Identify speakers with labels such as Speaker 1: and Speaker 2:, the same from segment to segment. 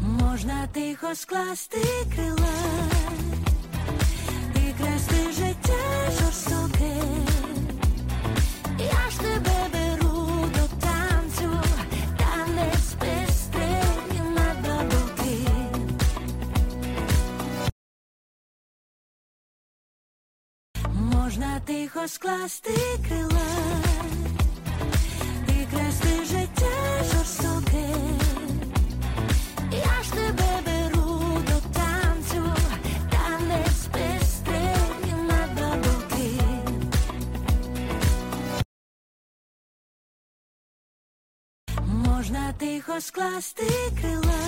Speaker 1: Можна тихо скласти крила і красти життя жорстоке. Я ж тебе беру до танцю, танець пестрий на бабуки. Можна тихо скласти крила і красти життя жорстоке. Я ж тебе беру до танцю, танець пестрий на бабуки. Можна тихо скласти крила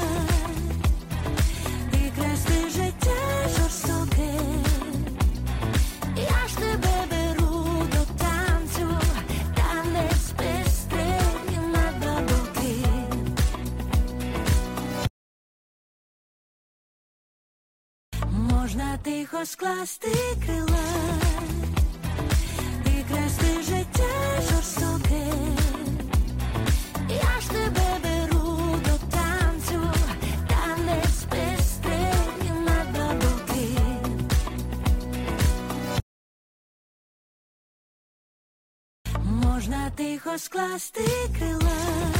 Speaker 1: і красти життя жорстоке. Я ж тебе беру до танцю, танець пестрий на бабуки. Можна тихо скласти крила і красти життя жорстоке. Я ж тебе беру до танцю, танець пестрий на бабуки. Можна тихо скласти крила